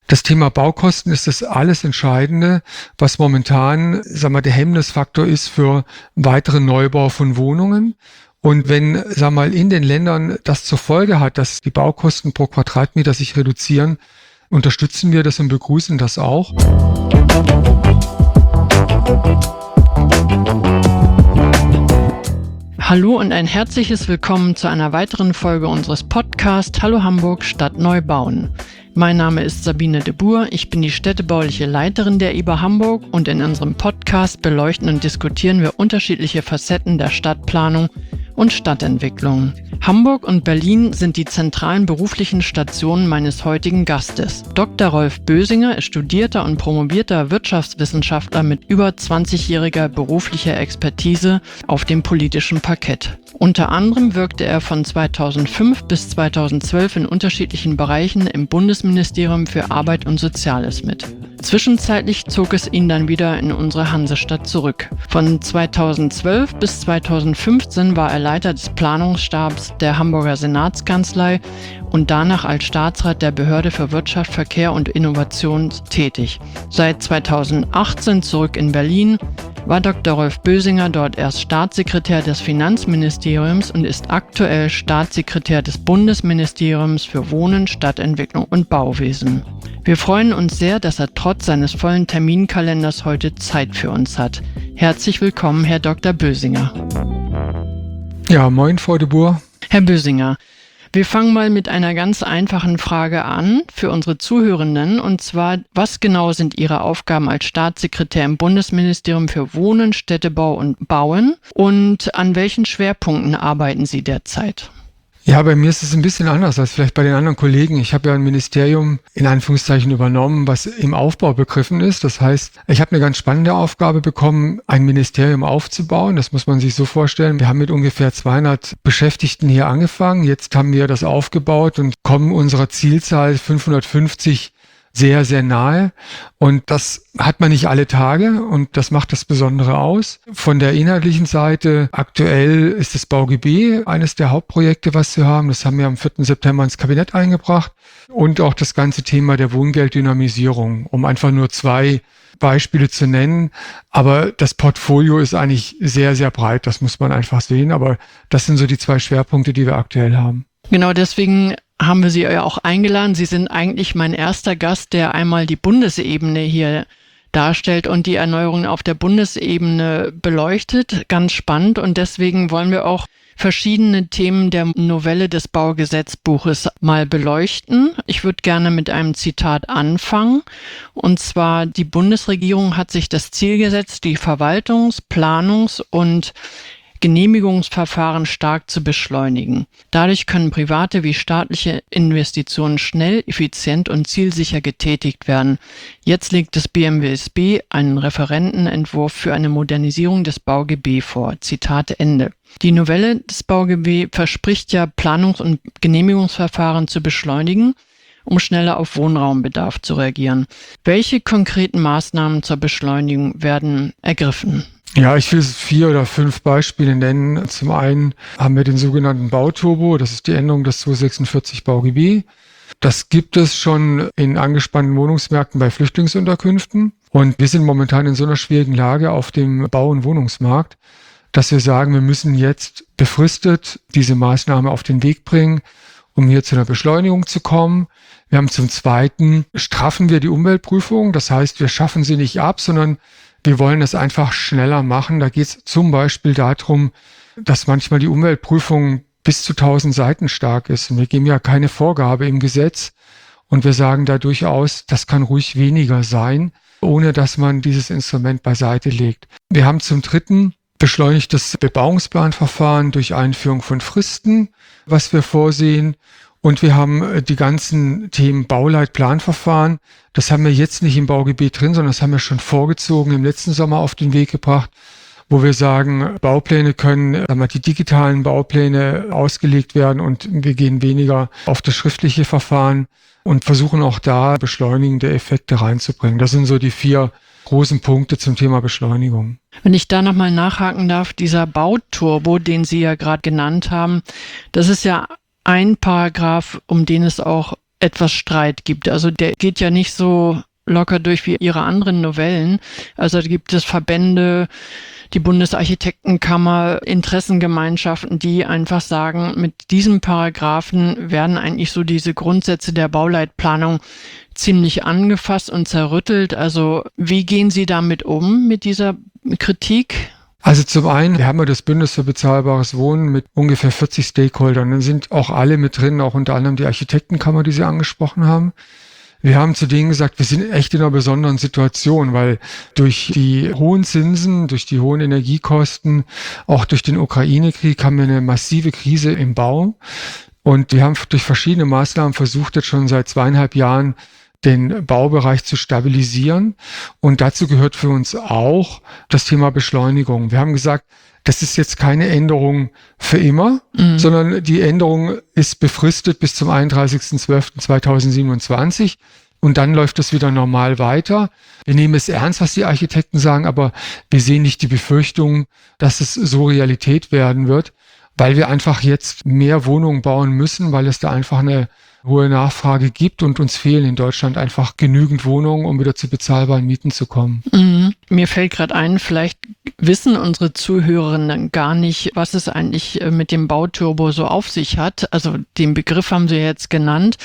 Das Thema Baukosten ist das alles Entscheidende, was momentan, der Hemmnisfaktor ist für weiteren Neubau von Wohnungen. Und wenn, in den Ländern das zur Folge hat, dass die Baukosten pro Quadratmeter sich reduzieren, unterstützen wir das und begrüßen das auch. Hallo und ein herzliches Willkommen zu einer weiteren Folge unseres Podcasts Hallo Hamburg Stadt neu bauen. Mein Name ist Sabine de Boer, ich bin die städtebauliche Leiterin der IBA Hamburg und in unserem Podcast beleuchten und diskutieren wir unterschiedliche Facetten der Stadtplanung und Stadtentwicklung. Hamburg und Berlin sind die zentralen beruflichen Stationen meines heutigen Gastes. Dr. Rolf Bösinger ist studierter und promovierter Wirtschaftswissenschaftler mit über 20-jähriger beruflicher Expertise auf dem politischen Parkett. Unter anderem wirkte er von 2005 bis 2012 in unterschiedlichen Bereichen im Bundesministerium für Arbeit und Soziales mit. Zwischenzeitlich zog es ihn dann wieder in unsere Hansestadt zurück. Von 2012 bis 2015 war er Leiter des Planungsstabs der Hamburger Senatskanzlei und danach als Staatsrat der Behörde für Wirtschaft, Verkehr und Innovation tätig. Seit 2018 zurück in Berlin, war Dr. Rolf Bösinger dort erst Staatssekretär des Finanzministeriums und ist aktuell Staatssekretär des Bundesministeriums für Wohnen, Stadtentwicklung und Bauwesen. Wir freuen uns sehr, dass er trotz seines vollen Terminkalenders heute Zeit für uns hat. Herzlich willkommen, Herr Dr. Bösinger. Ja, moin, Frau de Boer. Herr Bösinger, wir fangen mal mit einer ganz einfachen Frage an für unsere Zuhörenden, und zwar, was genau sind Ihre Aufgaben als Staatssekretär im Bundesministerium für Wohnen, Städtebau und Bauen und an welchen Schwerpunkten arbeiten Sie derzeit? Ja, bei mir ist es ein bisschen anders als vielleicht bei den anderen Kollegen. Ich habe ja ein Ministerium in Anführungszeichen übernommen, was im Aufbau begriffen ist. Das heißt, ich habe eine ganz spannende Aufgabe bekommen, ein Ministerium aufzubauen. Das muss man sich so vorstellen. Wir haben mit ungefähr 200 Beschäftigten hier angefangen. Jetzt haben wir das aufgebaut und kommen unserer Zielzahl 550 sehr, sehr nahe. Und das hat man nicht alle Tage und das macht das Besondere aus. Von der inhaltlichen Seite, aktuell ist das BauGB eines der Hauptprojekte, was wir haben. Das haben wir am 4. September ins Kabinett eingebracht. Und auch das ganze Thema der Wohngelddynamisierung, um einfach nur 2 Beispiele zu nennen. Aber das Portfolio ist eigentlich sehr, sehr breit. Das muss man einfach sehen. Aber das sind so die 2 Schwerpunkte, die wir aktuell haben. Genau, deswegen haben wir Sie ja auch eingeladen. Sie sind eigentlich mein erster Gast, der einmal die Bundesebene hier darstellt und die Erneuerungen auf der Bundesebene beleuchtet. Ganz spannend, und deswegen wollen wir auch verschiedene Themen der Novelle des Baugesetzbuches mal beleuchten. Ich würde gerne mit einem Zitat anfangen. Und zwar, die Bundesregierung hat sich das Ziel gesetzt, die Verwaltungs-, Planungs- und Genehmigungsverfahren stark zu beschleunigen. Dadurch können private wie staatliche Investitionen schnell, effizient und zielsicher getätigt werden. Jetzt legt das BMWSB einen Referentenentwurf für eine Modernisierung des BauGB vor. Zitat Ende. Die Novelle des BauGB verspricht ja, Planungs- und Genehmigungsverfahren zu beschleunigen, um schneller auf Wohnraumbedarf zu reagieren. Welche konkreten Maßnahmen zur Beschleunigung werden ergriffen? Ja, ich will 4 oder 5 Beispiele nennen. Zum einen haben wir den sogenannten Bauturbo, das ist die Änderung des 246 BauGB. Das gibt es schon in angespannten Wohnungsmärkten bei Flüchtlingsunterkünften. Und wir sind momentan in so einer schwierigen Lage auf dem Bau- und Wohnungsmarkt, dass wir sagen, wir müssen jetzt befristet diese Maßnahme auf den Weg bringen, um hier zu einer Beschleunigung zu kommen. Wir haben zum Zweiten, straffen wir die Umweltprüfung. Das heißt, wir schaffen sie nicht ab, sondern wir wollen es einfach schneller machen. Da geht es zum Beispiel darum, dass manchmal die Umweltprüfung bis zu 1000 Seiten stark ist. Und wir geben ja keine Vorgabe im Gesetz. Und wir sagen da durchaus, das kann ruhig weniger sein, ohne dass man dieses Instrument beiseite legt. Wir haben zum Dritten beschleunigtes Bebauungsplanverfahren durch Einführung von Fristen, was wir vorsehen. Und wir haben die ganzen Themen Bauleitplanverfahren. Das haben wir jetzt nicht im BauGB drin, sondern das haben wir schon vorgezogen im letzten Sommer auf den Weg gebracht, wo wir sagen, Baupläne können, die digitalen Baupläne ausgelegt werden und wir gehen weniger auf das schriftliche Verfahren und versuchen auch da beschleunigende Effekte reinzubringen. Das sind so die 4 großen Punkte zum Thema Beschleunigung. Wenn ich da nochmal nachhaken darf, dieser Bauturbo, den Sie ja gerade genannt haben, das ist ja ein Paragraph, um den es auch etwas Streit gibt. Also der geht ja nicht so locker durch wie ihre anderen Novellen. Also da gibt es Verbände, die Bundesarchitektenkammer, Interessengemeinschaften, die einfach sagen, mit diesem Paragraphen werden eigentlich so diese Grundsätze der Bauleitplanung ziemlich angefasst und zerrüttelt. Also wie gehen Sie damit um, mit dieser Kritik? Also zum einen, wir haben ja das Bündnis für bezahlbares Wohnen mit ungefähr 40 Stakeholdern. Dann sind auch alle mit drin, auch unter anderem die Architektenkammer, die Sie angesprochen haben. Wir haben zu denen gesagt, wir sind echt in einer besonderen Situation, weil durch die hohen Zinsen, durch die hohen Energiekosten, auch durch den Ukraine-Krieg haben wir eine massive Krise im Bau. Und wir haben durch verschiedene Maßnahmen versucht, jetzt schon seit 2,5 Jahren den Baubereich zu stabilisieren. Und dazu gehört für uns auch das Thema Beschleunigung. Wir haben gesagt, das ist jetzt keine Änderung für immer, sondern die Änderung ist befristet bis zum 31.12.2027 und dann läuft es wieder normal weiter. Wir nehmen es ernst, was die Architekten sagen, aber wir sehen nicht die Befürchtung, dass es so Realität werden wird, weil wir einfach jetzt mehr Wohnungen bauen müssen, weil es da einfach eine hohe Nachfrage gibt und uns fehlen in Deutschland einfach genügend Wohnungen, um wieder zu bezahlbaren Mieten zu kommen. Mir fällt gerade ein, vielleicht wissen unsere Zuhörerinnen gar nicht, was es eigentlich mit dem Bauturbo so auf sich hat. Also den Begriff haben Sie jetzt genannt,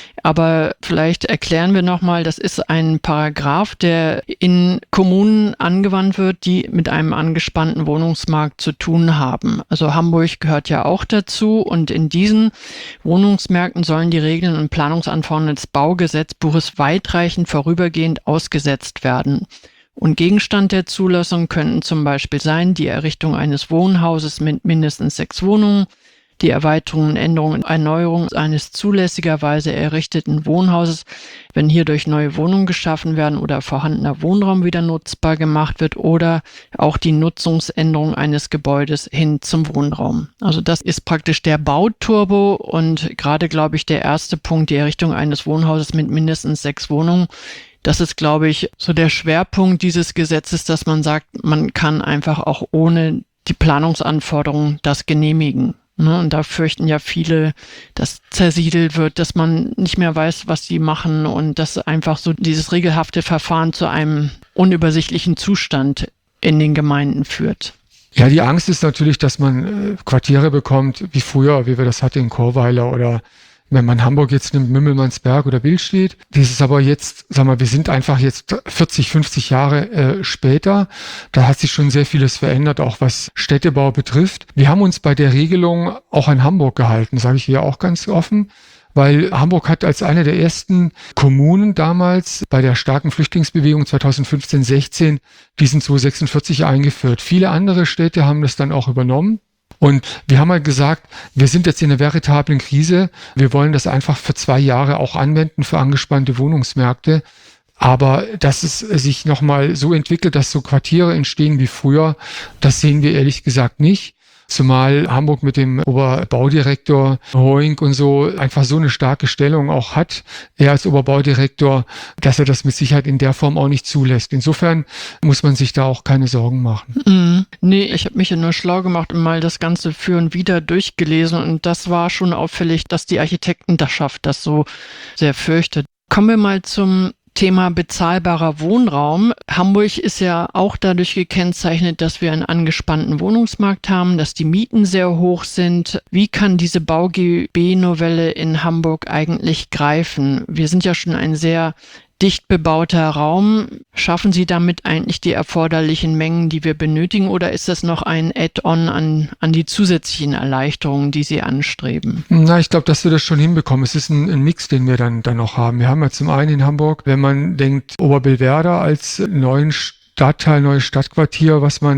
aber vielleicht erklären wir nochmal, das ist ein Paragraph, der in Kommunen angewandt wird, die mit einem angespannten Wohnungsmarkt zu tun haben. Also Hamburg gehört ja auch dazu und in diesen Wohnungsmärkten sollen die Regeln und Planungsanforderungen des Baugesetzbuches weitreichend vorübergehend ausgesetzt werden. Und Gegenstand der Zulassung könnten zum Beispiel sein die Errichtung eines Wohnhauses mit mindestens 6 Wohnungen, die Erweiterung und Änderung und Erneuerung eines zulässigerweise errichteten Wohnhauses, wenn hierdurch neue Wohnungen geschaffen werden oder vorhandener Wohnraum wieder nutzbar gemacht wird oder auch die Nutzungsänderung eines Gebäudes hin zum Wohnraum. Also das ist praktisch der Bauturbo und gerade, glaube ich, der erste Punkt, die Errichtung eines Wohnhauses mit mindestens 6 Wohnungen. Das ist, glaube ich, so der Schwerpunkt dieses Gesetzes, dass man sagt, man kann einfach auch ohne die Planungsanforderungen das genehmigen. Und da fürchten ja viele, dass zersiedelt wird, dass man nicht mehr weiß, was sie machen und dass einfach so dieses regelhafte Verfahren zu einem unübersichtlichen Zustand in den Gemeinden führt. Ja, die Angst ist natürlich, dass man Quartiere bekommt, wie früher, wie wir das hatten in Chorweiler oder wenn man Hamburg jetzt nimmt, Mümmelmannsberg oder Billstedt. Das ist aber jetzt, sagen wir, wir sind einfach jetzt 40, 50 Jahre später. Da hat sich schon sehr vieles verändert, auch was Städtebau betrifft. Wir haben uns bei der Regelung auch an Hamburg gehalten, sage ich hier auch ganz offen. Weil Hamburg hat als eine der ersten Kommunen damals bei der starken Flüchtlingsbewegung 2015-16 diesen 246 eingeführt. Viele andere Städte haben das dann auch übernommen. Und wir haben halt gesagt, wir sind jetzt in einer veritablen Krise. Wir wollen das einfach für 2 Jahre auch anwenden für angespannte Wohnungsmärkte. Aber dass es sich nochmal so entwickelt, dass so Quartiere entstehen wie früher, das sehen wir ehrlich gesagt nicht. Zumal Hamburg mit dem Oberbaudirektor Hoink und so einfach so eine starke Stellung auch hat, er als Oberbaudirektor, dass er das mit Sicherheit in der Form auch nicht zulässt. Insofern muss man sich da auch keine Sorgen machen. Nee, ich habe mich ja nur schlau gemacht und mal das Ganze für und wieder durchgelesen und das war schon auffällig, dass die Architektenschaft das so sehr fürchtet. Kommen wir mal zum Thema bezahlbarer Wohnraum. Hamburg ist ja auch dadurch gekennzeichnet, dass wir einen angespannten Wohnungsmarkt haben, dass die Mieten sehr hoch sind. Wie kann diese BauGB-Novelle in Hamburg eigentlich greifen? Wir sind ja schon ein sehr dicht bebauter Raum. Schaffen Sie damit eigentlich die erforderlichen Mengen, die wir benötigen, oder ist das noch ein Add-on an die zusätzlichen Erleichterungen, die Sie anstreben? Na, ich glaube, dass wir das schon hinbekommen. Es ist ein Mix, den wir dann noch haben. Wir haben ja zum einen in Hamburg, wenn man denkt, Oberbillwerder als neuen Stadtteil, neues Stadtquartier,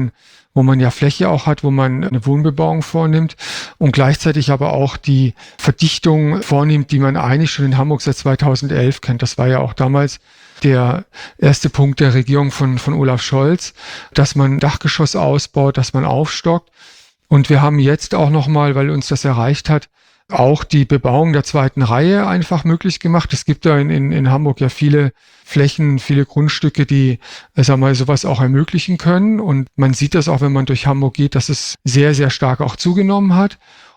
wo man ja Fläche auch hat, wo man eine Wohnbebauung vornimmt und gleichzeitig aber auch die Verdichtung vornimmt, die man eigentlich schon in Hamburg seit 2011 kennt. Das war ja auch damals der erste Punkt der Regierung von Olaf Scholz, dass man Dachgeschoss ausbaut, dass man aufstockt. Und wir haben jetzt auch nochmal, weil uns das erreicht hat, auch die Bebauung der zweiten Reihe einfach möglich gemacht. Es gibt da in Hamburg ja viele Flächen, viele Grundstücke, die, sowas auch ermöglichen können. Und man sieht das auch, wenn man durch Hamburg geht, dass es sehr, sehr stark auch zugenommen hat.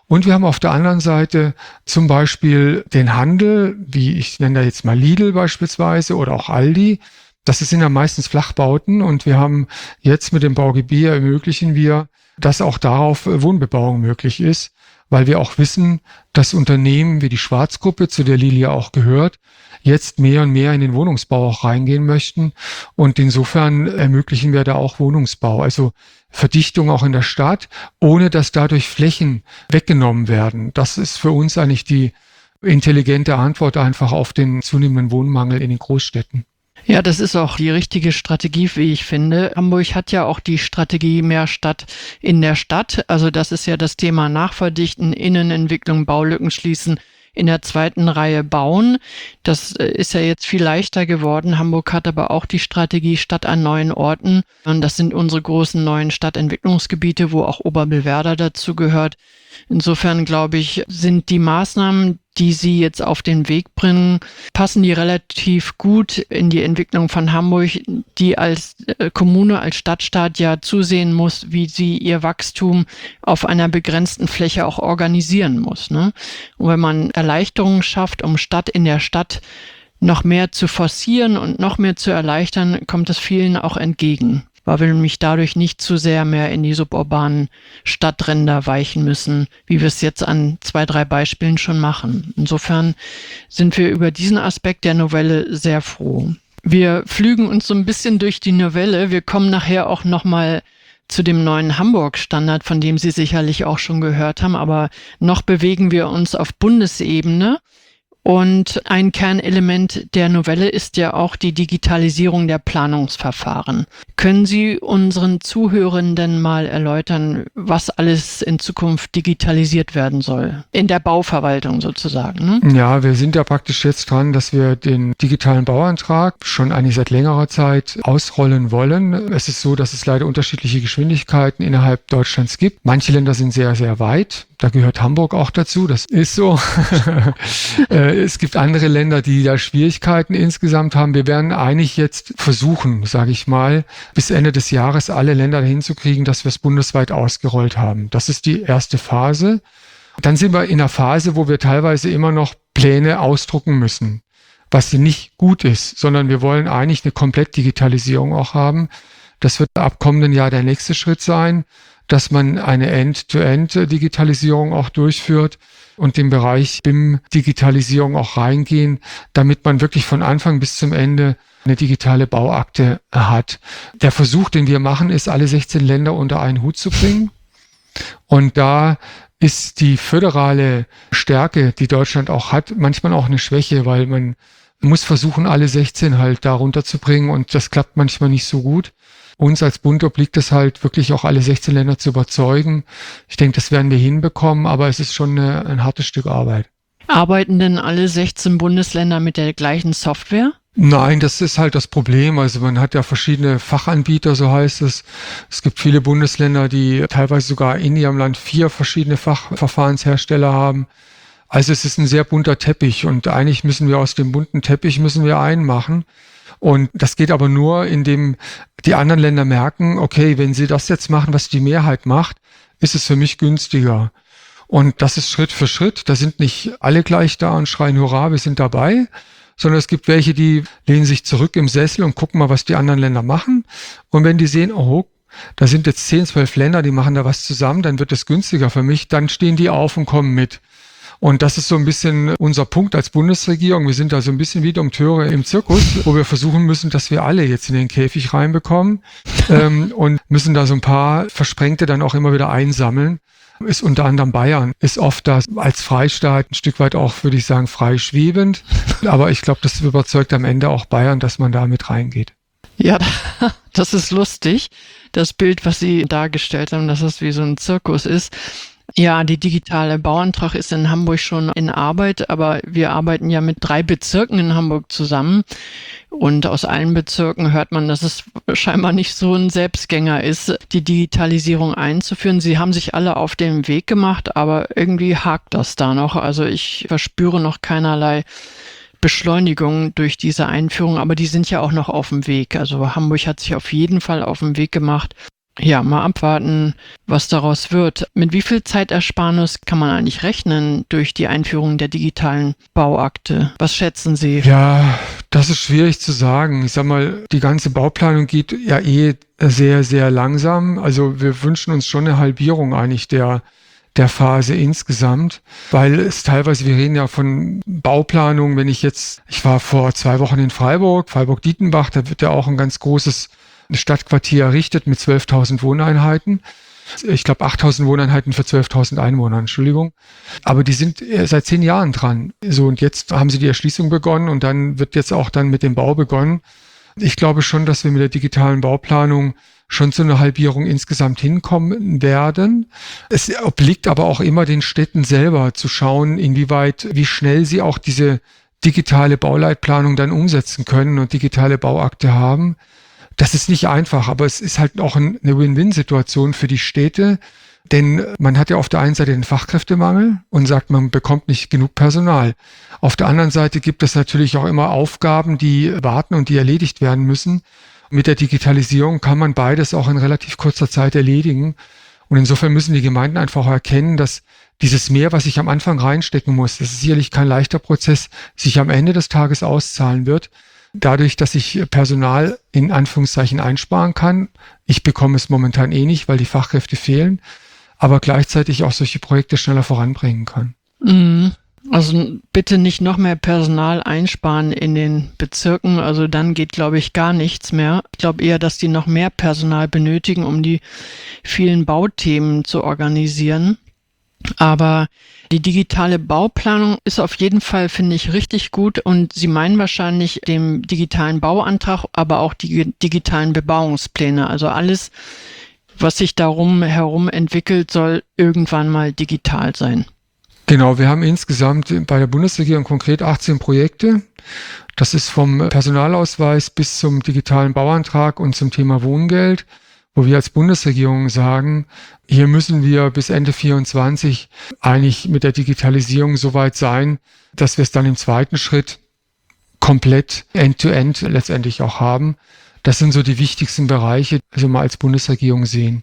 Und wir haben auf der anderen Seite zum Beispiel den Handel, wie ich nenne da jetzt mal Lidl beispielsweise oder auch Aldi. Das sind ja meistens Flachbauten und wir haben jetzt mit dem BauGB ermöglichen wir, dass auch darauf Wohnbebauung möglich ist, weil wir auch wissen, dass Unternehmen wie die Schwarz-Gruppe, zu der Lidl ja auch gehört, jetzt mehr und mehr in den Wohnungsbau auch reingehen möchten. Und insofern ermöglichen wir da auch Wohnungsbau, also Verdichtung auch in der Stadt, ohne dass dadurch Flächen weggenommen werden. Das ist für uns eigentlich die intelligente Antwort einfach auf den zunehmenden Wohnmangel in den Großstädten. Ja, das ist auch die richtige Strategie, wie ich finde. Hamburg hat ja auch die Strategie mehr Stadt in der Stadt. Also das ist ja das Thema Nachverdichten, Innenentwicklung, Baulücken schließen, in der zweiten Reihe bauen. Das ist ja jetzt viel leichter geworden. Hamburg hat aber auch die Strategie Stadt an neuen Orten. Und das sind unsere großen neuen Stadtentwicklungsgebiete, wo auch Oberbillwerder dazu gehört. Insofern glaube ich, sind die Maßnahmen, die Sie jetzt auf den Weg bringen, passen die relativ gut in die Entwicklung von Hamburg, die als Kommune, als Stadtstaat ja zusehen muss, wie sie ihr Wachstum auf einer begrenzten Fläche auch organisieren muss, ne? Und wenn man Erleichterungen schafft, um Stadt in der Stadt noch mehr zu forcieren und noch mehr zu erleichtern, kommt es vielen auch entgegen, weil wir nämlich dadurch nicht zu sehr mehr in die suburbanen Stadtränder weichen müssen, wie wir es jetzt an 2, 3 Beispielen schon machen. Insofern sind wir über diesen Aspekt der Novelle sehr froh. Wir flügen uns so ein bisschen durch die Novelle. Wir kommen nachher auch nochmal zu dem neuen Hamburg-Standard, von dem Sie sicherlich auch schon gehört haben, aber noch bewegen wir uns auf Bundesebene. Und ein Kernelement der Novelle ist ja auch die Digitalisierung der Planungsverfahren. Können Sie unseren Zuhörenden mal erläutern, was alles in Zukunft digitalisiert werden soll? In der Bauverwaltung sozusagen, ne? Ja, wir sind ja praktisch jetzt dran, dass wir den digitalen Bauantrag schon eigentlich seit längerer Zeit ausrollen wollen. Es ist so, dass es leider unterschiedliche Geschwindigkeiten innerhalb Deutschlands gibt. Manche Länder sind sehr, sehr weit. Da gehört Hamburg auch dazu, das ist so. Es gibt andere Länder, die da Schwierigkeiten insgesamt haben. Wir werden eigentlich jetzt versuchen, sage ich mal, bis Ende des Jahres alle Länder dahin zu kriegen, dass wir es bundesweit ausgerollt haben. Das ist die erste Phase. Dann sind wir in einer Phase, wo wir teilweise immer noch Pläne ausdrucken müssen, was nicht gut ist, sondern wir wollen eigentlich eine Komplett-Digitalisierung auch haben. Das wird ab kommenden Jahr der nächste Schritt sein, dass man eine End-to-End-Digitalisierung auch durchführt und den Bereich BIM-Digitalisierung auch reingehen, damit man wirklich von Anfang bis zum Ende eine digitale Bauakte hat. Der Versuch, den wir machen, ist, alle 16 Länder unter einen Hut zu bringen. Und da ist die föderale Stärke, die Deutschland auch hat, manchmal auch eine Schwäche, weil man muss versuchen, alle 16 halt da runterzubringen und das klappt manchmal nicht so gut. Uns als Bund obliegt es halt wirklich auch alle 16 Länder zu überzeugen. Ich denke, das werden wir hinbekommen, aber es ist schon ein hartes Stück Arbeit. Arbeiten denn alle 16 Bundesländer mit der gleichen Software? Nein, das ist halt das Problem. Also man hat ja verschiedene Fachanbieter, so heißt es. Es gibt viele Bundesländer, die teilweise sogar in ihrem Land 4 verschiedene Fachverfahrenshersteller haben. Also es ist ein sehr bunter Teppich und eigentlich müssen wir aus dem bunten Teppich einen machen. Und das geht aber nur, indem die anderen Länder merken, okay, wenn sie das jetzt machen, was die Mehrheit macht, ist es für mich günstiger. Und das ist Schritt für Schritt. Da sind nicht alle gleich da und schreien, hurra, wir sind dabei, sondern es gibt welche, die lehnen sich zurück im Sessel und gucken mal, was die anderen Länder machen. Und wenn die sehen, oh, da sind jetzt 10, 12 Länder, die machen da was zusammen, dann wird es günstiger für mich, dann stehen die auf und kommen mit. Und das ist so ein bisschen unser Punkt als Bundesregierung. Wir sind da so ein bisschen wie Dompteure im Zirkus, wo wir versuchen müssen, dass wir alle jetzt in den Käfig reinbekommen und müssen da so ein paar Versprengte dann auch immer wieder einsammeln. Ist unter anderem Bayern, ist oft da als Freistaat ein Stück weit auch, würde ich sagen, freischwebend. Aber ich glaube, das überzeugt am Ende auch Bayern, dass man da mit reingeht. Ja, das ist lustig. Das Bild, was Sie dargestellt haben, dass es wie so ein Zirkus ist. Ja, die digitale Bauantrag ist in Hamburg schon in Arbeit, aber wir arbeiten ja mit 3 Bezirken in Hamburg zusammen. Und aus allen Bezirken hört man, dass es scheinbar nicht so ein Selbstgänger ist, die Digitalisierung einzuführen. Sie haben sich alle auf den Weg gemacht, aber irgendwie hakt das da noch. Also ich verspüre noch keinerlei Beschleunigung durch diese Einführung, aber die sind ja auch noch auf dem Weg. Also Hamburg hat sich auf jeden Fall auf den Weg gemacht. Ja, mal abwarten, was daraus wird. Mit wie viel Zeitersparnis kann man eigentlich rechnen durch die Einführung der digitalen Bauakte? Was schätzen Sie? Ja, das ist schwierig zu sagen. Ich sag mal, die ganze Bauplanung geht ja sehr, sehr langsam. Also wir wünschen uns schon eine Halbierung eigentlich der Phase insgesamt, weil es teilweise, wir reden ja von Bauplanung, ich war vor 2 Wochen in Freiburg-Dietenbach, da wird ja auch ein ganz großes Stadtquartier errichtet mit 12.000 Wohneinheiten. Ich glaube 8.000 Wohneinheiten für 12.000 Einwohner, Entschuldigung. Aber die sind seit 10 Jahren dran. So, und jetzt haben sie die Erschließung begonnen und dann wird jetzt auch dann mit dem Bau begonnen. Ich glaube schon, dass wir mit der digitalen Bauplanung schon zu einer Halbierung insgesamt hinkommen werden. Es obliegt aber auch immer den Städten selber zu schauen, wie schnell sie auch diese digitale Bauleitplanung dann umsetzen können und digitale Bauakte haben. Das ist nicht einfach, aber es ist halt auch eine Win-Win-Situation für die Städte, denn man hat ja auf der einen Seite den Fachkräftemangel und sagt, man bekommt nicht genug Personal. Auf der anderen Seite gibt es natürlich auch immer Aufgaben, die warten und die erledigt werden müssen. Mit der Digitalisierung kann man beides auch in relativ kurzer Zeit erledigen. Und insofern müssen die Gemeinden einfach auch erkennen, dass dieses Mehr, was ich am Anfang reinstecken muss, das ist sicherlich kein leichter Prozess, sich am Ende des Tages auszahlen wird. Dadurch, dass ich Personal in Anführungszeichen einsparen kann. Ich bekomme es momentan nicht, weil die Fachkräfte fehlen, aber gleichzeitig auch solche Projekte schneller voranbringen kann. Also bitte nicht noch mehr Personal einsparen in den Bezirken, also dann geht, glaube ich, gar nichts mehr. Ich glaube eher, dass die noch mehr Personal benötigen, um die vielen Bauthemen zu organisieren. Aber die digitale Bauplanung ist auf jeden Fall, finde ich, richtig gut und Sie meinen wahrscheinlich den digitalen Bauantrag, aber auch die digitalen Bebauungspläne. Also alles, was sich darum herum entwickelt, soll irgendwann mal digital sein. Genau, wir haben insgesamt bei der Bundesregierung konkret 18 Projekte. Das ist vom Personalausweis bis zum digitalen Bauantrag und zum Thema Wohngeld, wo wir als Bundesregierung sagen, hier müssen wir bis Ende 2024 eigentlich mit der Digitalisierung so weit sein, dass wir es dann im zweiten Schritt komplett end-to-end letztendlich auch haben. Das sind so die wichtigsten Bereiche, die wir mal als Bundesregierung sehen.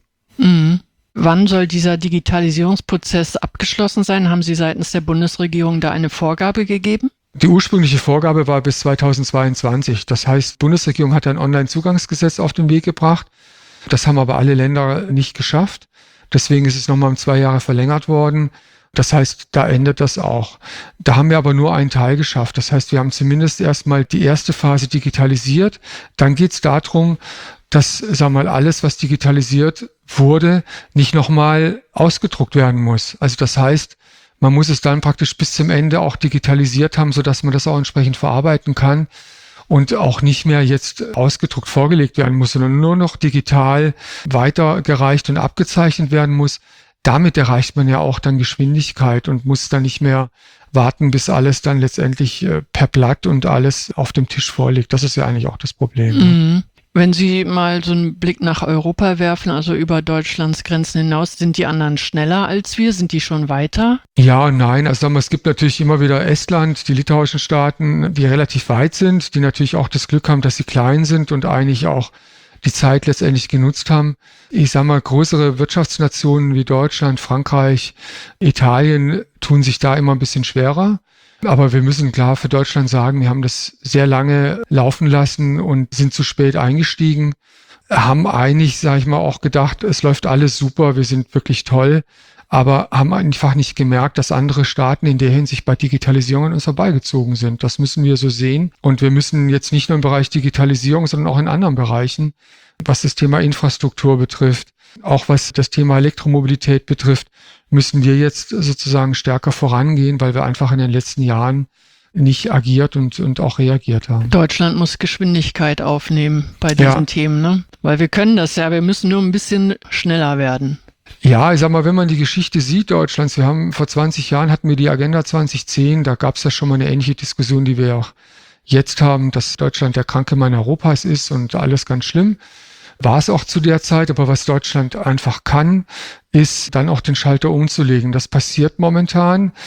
Wann soll dieser Digitalisierungsprozess abgeschlossen sein? Haben Sie seitens der Bundesregierung da eine Vorgabe gegeben? Die ursprüngliche Vorgabe war bis 2022. Das heißt, die Bundesregierung hat ein Onlinezugangsgesetz auf den Weg gebracht. Das haben aber alle Länder nicht geschafft. Deswegen ist es nochmal um 2 Jahre verlängert worden. Das heißt, da endet das auch. Da haben wir aber nur einen Teil geschafft. Das heißt, wir haben zumindest erstmal die erste Phase digitalisiert. Dann geht es darum, dass, alles, was digitalisiert wurde, nicht nochmal ausgedruckt werden muss. Also das heißt, man muss es dann praktisch bis zum Ende auch digitalisiert haben, sodass man das auch entsprechend verarbeiten kann und auch nicht mehr jetzt ausgedruckt vorgelegt werden muss, sondern nur noch digital weitergereicht und abgezeichnet werden muss. Damit erreicht man ja auch dann Geschwindigkeit und muss dann nicht mehr warten, bis alles dann letztendlich per Blatt und alles auf dem Tisch vorliegt. Das ist ja eigentlich auch das Problem. Wenn Sie mal so einen Blick nach Europa werfen, also über Deutschlands Grenzen hinaus, sind die anderen schneller als wir? Sind die schon weiter? Ja und nein. Also es gibt natürlich immer wieder Estland, die litauischen Staaten, die relativ weit sind, die natürlich auch das Glück haben, dass sie klein sind und eigentlich auch die Zeit letztendlich genutzt haben. Ich sage mal, größere Wirtschaftsnationen wie Deutschland, Frankreich, Italien tun sich da immer ein bisschen schwerer. Aber wir müssen klar für Deutschland sagen, wir haben das sehr lange laufen lassen und sind zu spät eingestiegen. Haben eigentlich, auch gedacht, es läuft alles super, wir sind wirklich toll, aber haben einfach nicht gemerkt, dass andere Staaten in der Hinsicht bei Digitalisierung an uns vorbeigezogen sind. Das müssen wir so sehen. Und wir müssen jetzt nicht nur im Bereich Digitalisierung, sondern auch in anderen Bereichen, was das Thema Infrastruktur betrifft, auch was das Thema Elektromobilität betrifft, müssen wir jetzt sozusagen stärker vorangehen, weil wir einfach in den letzten Jahren nicht agiert und auch reagiert haben. Deutschland muss Geschwindigkeit aufnehmen bei diesen Themen, ne? Weil wir können das ja, wir müssen nur ein bisschen schneller werden. Ja, ich sag mal, wenn man die Geschichte sieht Deutschlands, wir haben vor 20 Jahren hatten wir die Agenda 2010, da gab es ja schon mal eine ähnliche Diskussion, die wir auch jetzt haben, dass Deutschland der kranke Mann Europas ist und alles ganz schlimm. War es auch zu der Zeit, aber was Deutschland einfach kann, ist dann auch den Schalter umzulegen. Das passiert momentan.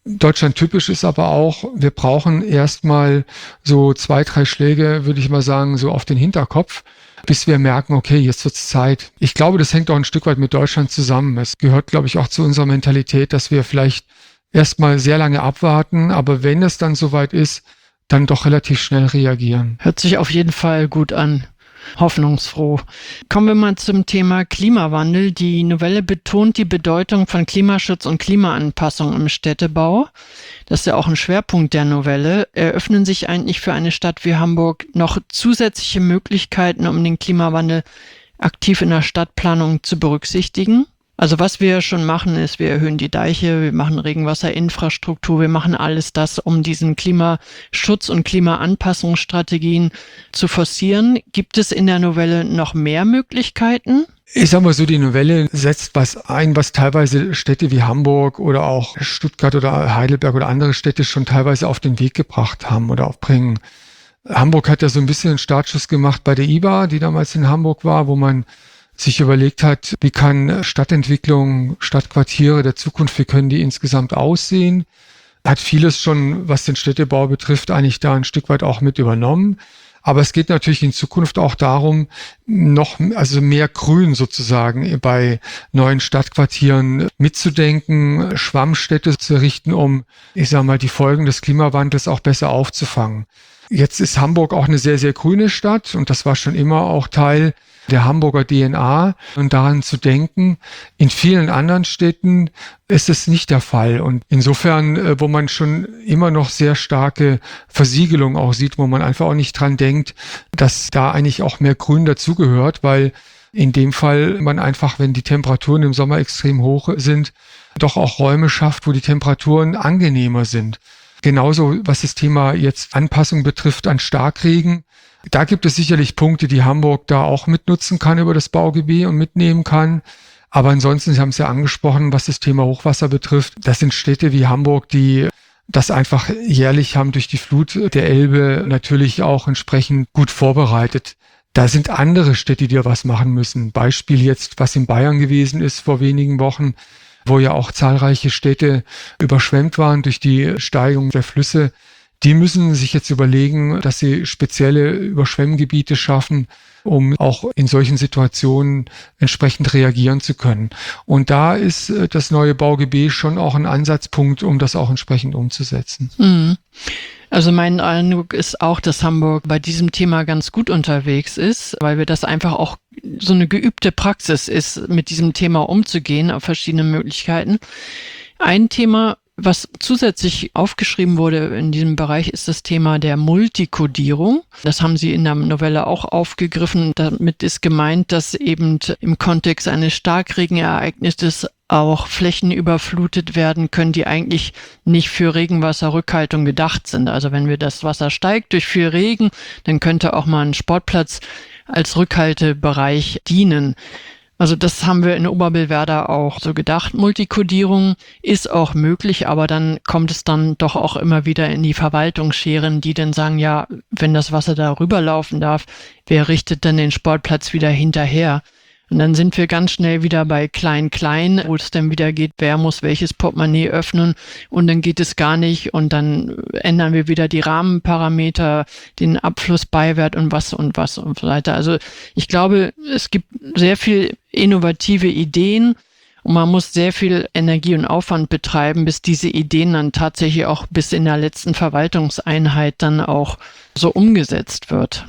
Deutschland typisch ist aber auch, wir brauchen erstmal so 2, 3 Schläge, würde ich mal sagen, so auf den Hinterkopf, bis wir merken, okay, jetzt wird's Zeit. Ich glaube, das hängt auch ein Stück weit mit Deutschland zusammen. Es gehört, glaube ich, auch zu unserer Mentalität, dass wir vielleicht erstmal sehr lange abwarten, aber wenn es dann soweit ist, dann doch relativ schnell reagieren. Hört sich auf jeden Fall gut an. Hoffnungsfroh. Kommen wir mal zum Thema Klimawandel. Die Novelle betont die Bedeutung von Klimaschutz und Klimaanpassung im Städtebau. Das ist ja auch ein Schwerpunkt der Novelle. Eröffnen sich eigentlich für eine Stadt wie Hamburg noch zusätzliche Möglichkeiten, um den Klimawandel aktiv in der Stadtplanung zu berücksichtigen? Also was wir schon machen ist, wir erhöhen die Deiche, wir machen Regenwasserinfrastruktur, wir machen alles das, um diesen Klimaschutz- und Klimaanpassungsstrategien zu forcieren. Gibt es in der Novelle noch mehr Möglichkeiten? Ich sag mal so, die Novelle setzt was ein, was teilweise Städte wie Hamburg oder auch Stuttgart oder Heidelberg oder andere Städte schon teilweise auf den Weg gebracht haben oder auch bringen. Hamburg hat ja so ein bisschen einen Startschuss gemacht bei der IBA, die damals in Hamburg war, wo man sich überlegt hat, wie kann Stadtentwicklung, Stadtquartiere der Zukunft, wie können die insgesamt aussehen? Hat vieles schon, was den Städtebau betrifft, eigentlich da ein Stück weit auch mit übernommen. Aber es geht natürlich in Zukunft auch darum, also mehr Grün sozusagen bei neuen Stadtquartieren mitzudenken, Schwammstädte zu errichten, um, ich sag mal, die Folgen des Klimawandels auch besser aufzufangen. Jetzt ist Hamburg auch eine sehr, sehr grüne Stadt und das war schon immer auch Teil der Hamburger DNA und daran zu denken. In vielen anderen Städten ist es nicht der Fall und insofern, wo man schon immer noch sehr starke Versiegelung auch sieht, wo man einfach auch nicht dran denkt, dass da eigentlich auch mehr Grün dazugehört, weil in dem Fall man einfach, wenn die Temperaturen im Sommer extrem hoch sind, doch auch Räume schafft, wo die Temperaturen angenehmer sind. Genauso, was das Thema jetzt Anpassung betrifft an Starkregen. Da gibt es sicherlich Punkte, die Hamburg da auch mitnutzen kann über das Baugebiet und mitnehmen kann. Aber ansonsten, Sie haben es ja angesprochen, was das Thema Hochwasser betrifft, das sind Städte wie Hamburg, die das einfach jährlich haben durch die Flut der Elbe natürlich auch entsprechend gut vorbereitet. Da sind andere Städte, die da was machen müssen. Beispiel jetzt, was in Bayern gewesen ist vor wenigen Wochen, wo ja auch zahlreiche Städte überschwemmt waren durch die Steigung der Flüsse. Die müssen sich jetzt überlegen, dass sie spezielle Überschwemmgebiete schaffen, um auch in solchen Situationen entsprechend reagieren zu können. Und da ist das neue BauGB schon auch ein Ansatzpunkt, um das auch entsprechend umzusetzen. Mhm. Also mein Eindruck ist auch, dass Hamburg bei diesem Thema ganz gut unterwegs ist, weil wir das einfach auch so eine geübte Praxis ist, mit diesem Thema umzugehen auf verschiedene Möglichkeiten. Ein Thema, was zusätzlich aufgeschrieben wurde in diesem Bereich, ist das Thema der Multikodierung. Das haben Sie in der Novelle auch aufgegriffen. Damit ist gemeint, dass eben im Kontext eines Starkregenereignisses auch Flächen überflutet werden können, die eigentlich nicht für Regenwasserrückhaltung gedacht sind. Also wenn das Wasser steigt durch viel Regen, dann könnte auch mal ein Sportplatz als Rückhaltebereich dienen. Also das haben wir in Oberbillwerder auch so gedacht. Multikodierung ist auch möglich, aber dann kommt es dann doch auch immer wieder in die Verwaltungsscheren, die dann sagen, ja, wenn das Wasser da rüberlaufen darf, wer richtet dann den Sportplatz wieder hinterher? Und dann sind wir ganz schnell wieder bei Klein-Klein, wo es dann wieder geht, wer muss welches Portemonnaie öffnen und dann geht es gar nicht und dann ändern wir wieder die Rahmenparameter, den Abflussbeiwert und was und so weiter. Also ich glaube, es gibt sehr viel innovative Ideen und man muss sehr viel Energie und Aufwand betreiben, bis diese Ideen dann tatsächlich auch bis in der letzten Verwaltungseinheit dann auch so umgesetzt wird.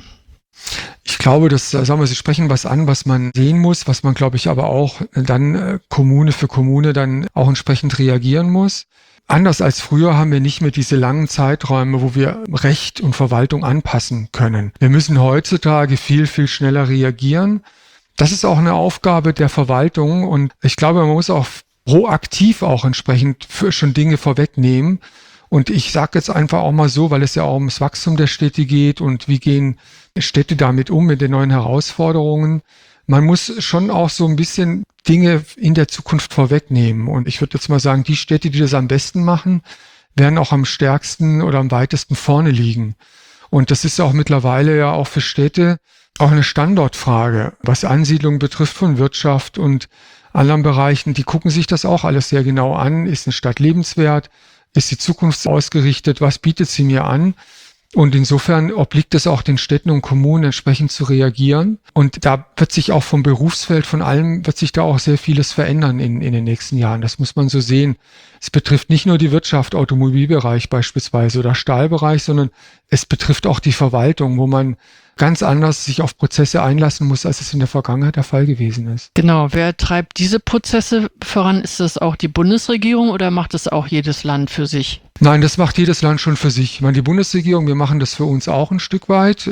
Ich glaube, Sie sprechen was an, was man sehen muss, was man, glaube ich, aber auch dann Kommune für Kommune dann auch entsprechend reagieren muss. Anders als früher haben wir nicht mehr diese langen Zeiträume, wo wir Recht und Verwaltung anpassen können. Wir müssen heutzutage viel, viel schneller reagieren. Das ist auch eine Aufgabe der Verwaltung und ich glaube, man muss auch proaktiv auch entsprechend schon Dinge vorwegnehmen. Und ich sage jetzt einfach auch mal so, weil es ja auch ums Wachstum der Städte geht und wie gehen Städte damit um mit den neuen Herausforderungen. Man muss schon auch so ein bisschen Dinge in der Zukunft vorwegnehmen. Und ich würde jetzt mal sagen, die Städte, die das am besten machen, werden auch am stärksten oder am weitesten vorne liegen. Und das ist auch mittlerweile ja auch für Städte auch eine Standortfrage, was Ansiedlung betrifft von Wirtschaft und anderen Bereichen. Die gucken sich das auch alles sehr genau an. Ist eine Stadt lebenswert? ist sie zukunftsausgerichtet, was bietet sie mir an? Und insofern obliegt es auch den Städten und Kommunen entsprechend zu reagieren. Und da wird sich auch vom Berufsfeld, von allem, wird sich da auch sehr vieles verändern in den nächsten Jahren. Das muss man so sehen. Es betrifft nicht nur die Wirtschaft, Automobilbereich beispielsweise oder Stahlbereich, sondern es betrifft auch die Verwaltung, wo man ganz anders sich auf Prozesse einlassen muss, als es in der Vergangenheit der Fall gewesen ist. Genau, wer treibt diese Prozesse voran? Ist das auch die Bundesregierung oder macht das auch jedes Land für sich? Nein, das macht jedes Land schon für sich. Ich meine, die Bundesregierung, wir machen das für uns auch ein Stück weit,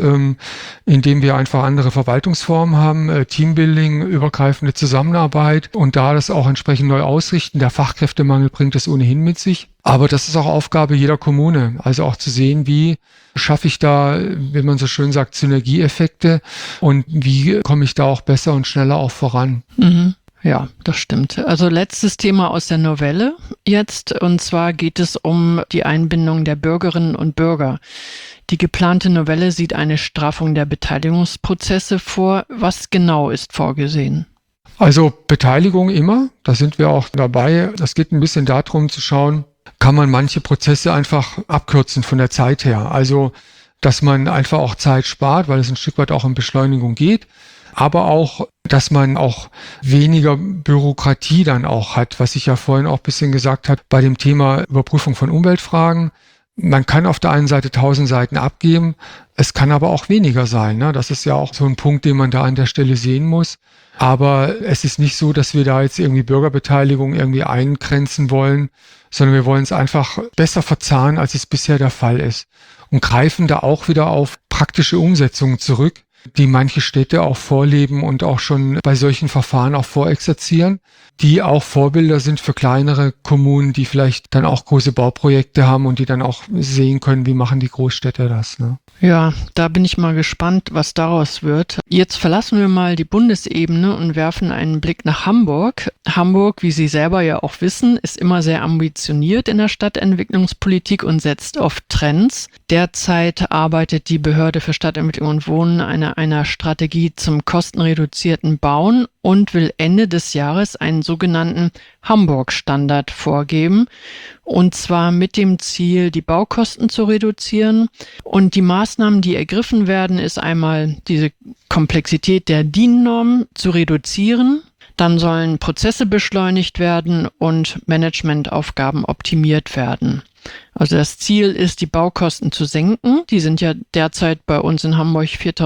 indem wir einfach andere Verwaltungsformen haben, Teambuilding, übergreifende Zusammenarbeit und da das auch entsprechend neu ausrichten. Der Fachkräftemangel bringt es ohnehin mit sich. Aber das ist auch Aufgabe jeder Kommune, also auch zu sehen, wie schaffe ich da, wie man so schön sagt, Synergieeffekte und wie komme ich da auch besser und schneller auch voran. Mhm. Ja, das stimmt. Also letztes Thema aus der Novelle jetzt, und zwar geht es um die Einbindung der Bürgerinnen und Bürger. Die geplante Novelle sieht eine Straffung der Beteiligungsprozesse vor. Was genau ist vorgesehen? Also Beteiligung immer, da sind wir auch dabei. Es geht ein bisschen darum zu schauen, kann man manche Prozesse einfach abkürzen von der Zeit her. Also, dass man einfach auch Zeit spart, weil es ein Stück weit auch um Beschleunigung geht. Aber auch, dass man auch weniger Bürokratie dann auch hat, was ich ja vorhin auch ein bisschen gesagt habe, bei dem Thema Überprüfung von Umweltfragen. Man kann auf der einen Seite 1000 Seiten abgeben, es kann aber auch weniger sein, ne? Das ist ja auch so ein Punkt, den man da an der Stelle sehen muss. Aber es ist nicht so, dass wir da jetzt irgendwie Bürgerbeteiligung irgendwie eingrenzen wollen, sondern wir wollen es einfach besser verzahnen, als es bisher der Fall ist. Und greifen da auch wieder auf praktische Umsetzungen zurück, die manche Städte auch vorleben und auch schon bei solchen Verfahren auch vorexerzieren, die auch Vorbilder sind für kleinere Kommunen, die vielleicht dann auch große Bauprojekte haben und die dann auch sehen können, wie machen die Großstädte das, ne? Ja, da bin ich mal gespannt, was daraus wird. Jetzt verlassen wir mal die Bundesebene und werfen einen Blick nach Hamburg. Hamburg, wie Sie selber ja auch wissen, ist immer sehr ambitioniert in der Stadtentwicklungspolitik und setzt auf Trends. Derzeit arbeitet die Behörde für Stadtentwicklung und Wohnen an einer Strategie zum kostenreduzierten Bauen und will Ende des Jahres einen sogenannten Hamburg-Standard vorgeben. Und zwar mit dem Ziel, die Baukosten zu reduzieren. Und die Maßnahmen, die ergriffen werden, ist einmal diese Komplexität der DIN-Norm zu reduzieren. Dann sollen Prozesse beschleunigt werden und Managementaufgaben optimiert werden. Also das Ziel ist, die Baukosten zu senken. Die sind ja derzeit bei uns in Hamburg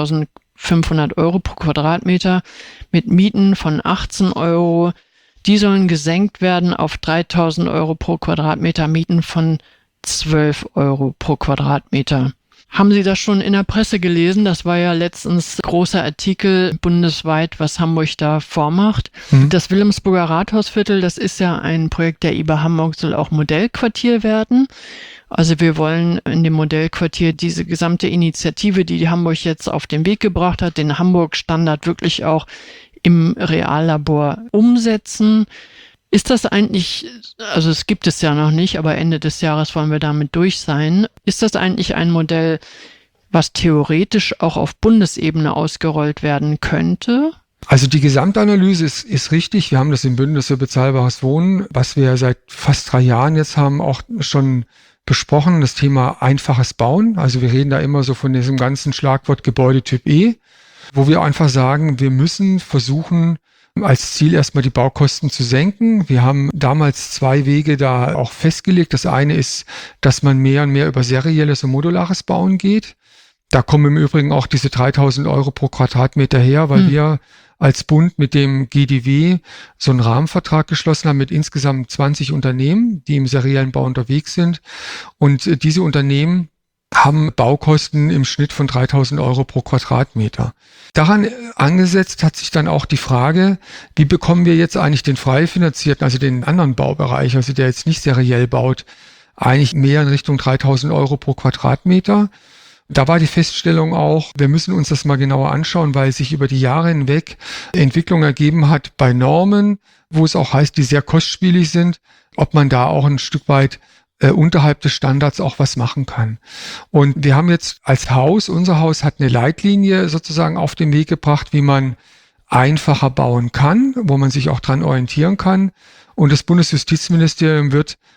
4.500 Euro pro Quadratmeter mit Mieten von 18 Euro. Die sollen gesenkt werden auf 3.000 Euro pro Quadratmeter, Mieten von 12 Euro pro Quadratmeter. Haben Sie das schon in der Presse gelesen? Das war ja letztens ein großer Artikel bundesweit, was Hamburg da vormacht. Das Wilhelmsburger Rathausviertel, das ist ja ein Projekt der IBA Hamburg, soll auch Modellquartier werden. Also wir wollen in dem Modellquartier diese gesamte Initiative, die Hamburg jetzt auf den Weg gebracht hat, den Hamburg-Standard wirklich auch im Reallabor umsetzen. Ist das eigentlich, also es gibt es ja noch nicht, aber Ende des Jahres wollen wir damit durch sein. Ist das eigentlich ein Modell, was theoretisch auch auf Bundesebene ausgerollt werden könnte? Also die Gesamtanalyse ist richtig. Wir haben das im Bündnis für bezahlbares Wohnen, was wir seit fast 3 Jahren jetzt haben, auch schon besprochen, das Thema einfaches Bauen. Also wir reden da immer so von diesem ganzen Schlagwort Gebäudetyp E, wo wir einfach sagen, wir müssen versuchen, als Ziel erstmal die Baukosten zu senken. Wir haben damals 2 Wege da auch festgelegt. Das eine ist, dass man mehr und mehr über serielles und modulares Bauen geht. Da kommen im Übrigen auch diese 3.000 Euro pro Quadratmeter her, weil wir als Bund mit dem GDW so einen Rahmenvertrag geschlossen haben mit insgesamt 20 Unternehmen, die im seriellen Bau unterwegs sind. Und diese Unternehmen haben Baukosten im Schnitt von 3.000 Euro pro Quadratmeter. Daran angesetzt hat sich dann auch die Frage, wie bekommen wir jetzt eigentlich den frei finanzierten, also den anderen Baubereich, also der jetzt nicht seriell baut, eigentlich mehr in Richtung 3.000 Euro pro Quadratmeter. Da war die Feststellung auch, wir müssen uns das mal genauer anschauen, weil sich über die Jahre hinweg Entwicklung ergeben hat bei Normen, wo es auch heißt, die sehr kostspielig sind, ob man da auch ein Stück weit unterhalb des Standards auch was machen kann. Und wir haben jetzt als Haus, unser Haus hat eine Leitlinie sozusagen auf den Weg gebracht, wie man einfacher bauen kann, wo man sich auch dran orientieren kann. Und das Bundesjustizministerium wird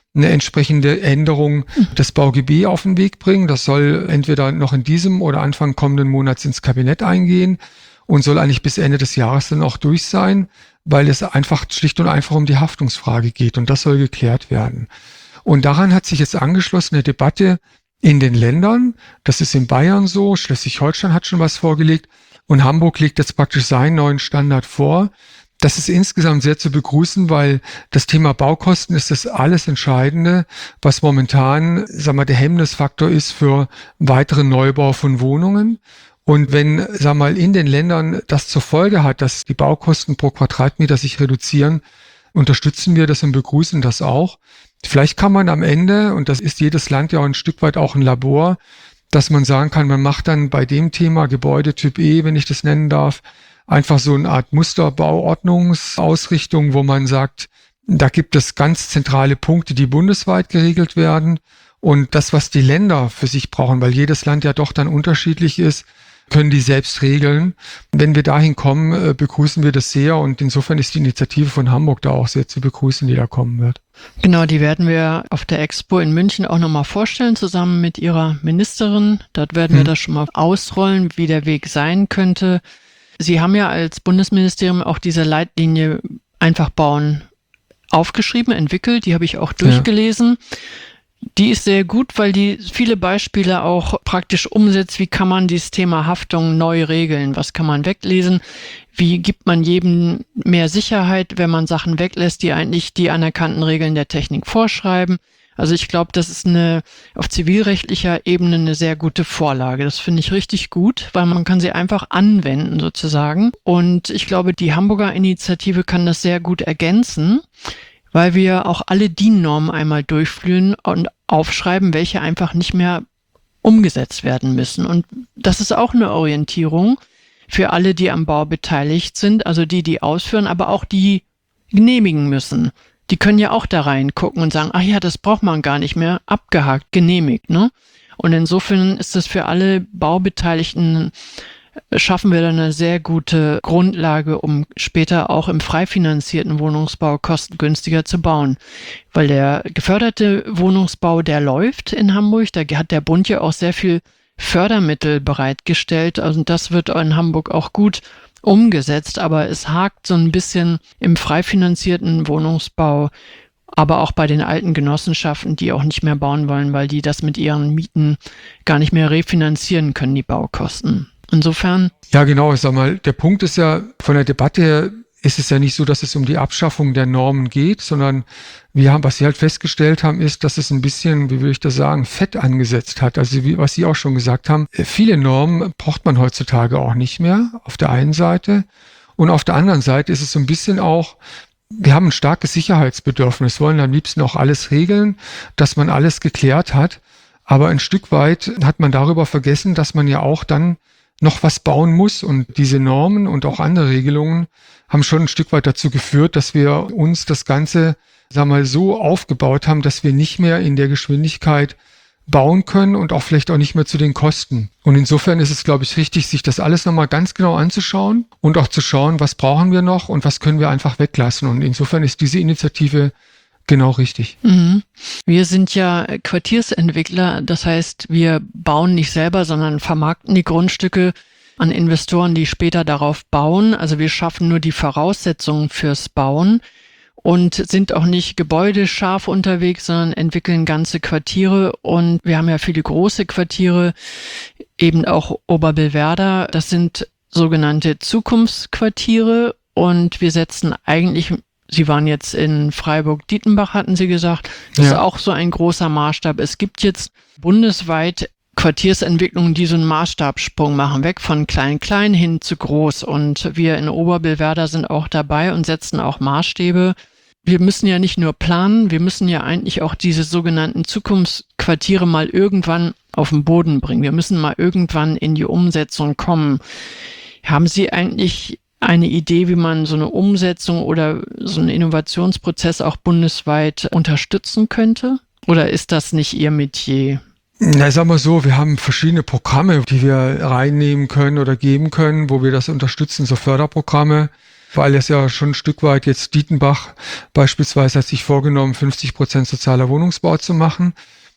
eine entsprechende Änderung des BauGB auf den Weg bringen. Das soll entweder noch in diesem oder Anfang kommenden Monats ins Kabinett eingehen und soll eigentlich bis Ende des Jahres dann auch durch sein, weil es einfach schlicht und einfach um die Haftungsfrage geht und das soll geklärt werden. Und daran hat sich jetzt angeschlossen eine Debatte in den Ländern. Das ist in Bayern so, Schleswig-Holstein hat schon was vorgelegt und Hamburg legt jetzt praktisch seinen neuen Standard vor. Das ist insgesamt sehr zu begrüßen, weil das Thema Baukosten ist das alles Entscheidende, was momentan, der Hemmnisfaktor ist für weiteren Neubau von Wohnungen. Und wenn, in den Ländern das zur Folge hat, dass die Baukosten pro Quadratmeter sich reduzieren, unterstützen wir das und begrüßen das auch. Vielleicht kann man am Ende, und das ist jedes Land ja auch ein Stück weit auch ein Labor, dass man sagen kann, man macht dann bei dem Thema Gebäude Typ E, wenn ich das nennen darf, einfach so eine Art Musterbauordnungsausrichtung, wo man sagt, da gibt es ganz zentrale Punkte, die bundesweit geregelt werden. Und das, was die Länder für sich brauchen, weil jedes Land ja doch dann unterschiedlich ist, können die selbst regeln. Wenn wir dahin kommen, begrüßen wir das sehr. Und insofern ist die Initiative von Hamburg da auch sehr zu begrüßen, die da kommen wird. Genau, die werden wir auf der Expo in München auch nochmal vorstellen, zusammen mit ihrer Ministerin. Dort werden wir das schon mal ausrollen, wie der Weg sein könnte. Sie haben ja als Bundesministerium auch diese Leitlinie Einfach bauen aufgeschrieben, entwickelt. Die habe ich auch durchgelesen. Ja. Die ist sehr gut, weil die viele Beispiele auch praktisch umsetzt. Wie kann man dieses Thema Haftung neu regeln? Was kann man weglesen? Wie gibt man jedem mehr Sicherheit, wenn man Sachen weglässt, die eigentlich die anerkannten Regeln der Technik vorschreiben? Also ich glaube, das ist auf zivilrechtlicher Ebene eine sehr gute Vorlage. Das finde ich richtig gut, weil man kann sie einfach anwenden sozusagen. Und ich glaube, die Hamburger Initiative kann das sehr gut ergänzen, weil wir auch alle DIN-Normen einmal durchführen und aufschreiben, welche einfach nicht mehr umgesetzt werden müssen. Und das ist auch eine Orientierung für alle, die am Bau beteiligt sind, also die ausführen, aber auch die genehmigen müssen. Die können ja auch da reingucken und sagen, ach ja, das braucht man gar nicht mehr, abgehakt, genehmigt, ne? Und insofern ist das für alle Baubeteiligten, schaffen wir dann eine sehr gute Grundlage, um später auch im frei finanzierten Wohnungsbau kostengünstiger zu bauen. Weil der geförderte Wohnungsbau, der läuft in Hamburg, da hat der Bund ja auch sehr viel Fördermittel bereitgestellt, also das wird in Hamburg auch gut umgesetzt, aber es hakt so ein bisschen im frei finanzierten Wohnungsbau, aber auch bei den alten Genossenschaften, die auch nicht mehr bauen wollen, weil die das mit ihren Mieten gar nicht mehr refinanzieren können, die Baukosten. Insofern. Ja, genau. Der Punkt ist ja, von der Debatte her ist es ja nicht so, dass es um die Abschaffung der Normen geht, sondern was Sie halt festgestellt haben, ist, dass es ein bisschen, wie würde ich das sagen, Fett angesetzt hat. Also was Sie auch schon gesagt haben, viele Normen braucht man heutzutage auch nicht mehr, auf der einen Seite. Und auf der anderen Seite ist es so ein bisschen auch, wir haben ein starkes Sicherheitsbedürfnis, wollen am liebsten auch alles regeln, dass man alles geklärt hat. Aber ein Stück weit hat man darüber vergessen, dass man ja auch dann noch was bauen muss. Und diese Normen und auch andere Regelungen haben schon ein Stück weit dazu geführt, dass wir uns das Ganze, so aufgebaut haben, dass wir nicht mehr in der Geschwindigkeit bauen können und auch vielleicht auch nicht mehr zu den Kosten. Und insofern ist es, glaube ich, richtig, sich das alles nochmal ganz genau anzuschauen und auch zu schauen, was brauchen wir noch und was können wir einfach weglassen. Und insofern ist diese Initiative genau richtig. Mhm. Wir sind ja Quartiersentwickler, das heißt, wir bauen nicht selber, sondern vermarkten die Grundstücke an Investoren, die später darauf bauen. Also wir schaffen nur die Voraussetzungen fürs Bauen und sind auch nicht gebäudescharf unterwegs, sondern entwickeln ganze Quartiere. Und wir haben ja viele große Quartiere, eben auch Oberbillwerder. Das sind sogenannte Zukunftsquartiere und wir setzen eigentlich, Sie waren jetzt in Freiburg-Dietenbach, hatten Sie gesagt. Das ist auch so ein großer Maßstab. Es gibt jetzt bundesweit Quartiersentwicklungen, die so einen Maßstabssprung machen, weg von klein hin zu groß. Und wir in Oberbillwerder sind auch dabei und setzen auch Maßstäbe. Wir müssen ja nicht nur planen, wir müssen ja eigentlich auch diese sogenannten Zukunftsquartiere mal irgendwann auf den Boden bringen. Wir müssen mal irgendwann in die Umsetzung kommen. Haben Sie eigentlich eine Idee, wie man so eine Umsetzung oder so einen Innovationsprozess auch bundesweit unterstützen könnte? Oder ist das nicht Ihr Metier? Na, sagen wir so, wir haben verschiedene Programme, die wir reinnehmen können oder geben können, wo wir das unterstützen, so Förderprogramme. weil es ja schon ein Stück weit jetzt Dietenbach beispielsweise hat sich vorgenommen, 50% sozialer Wohnungsbau zu machen,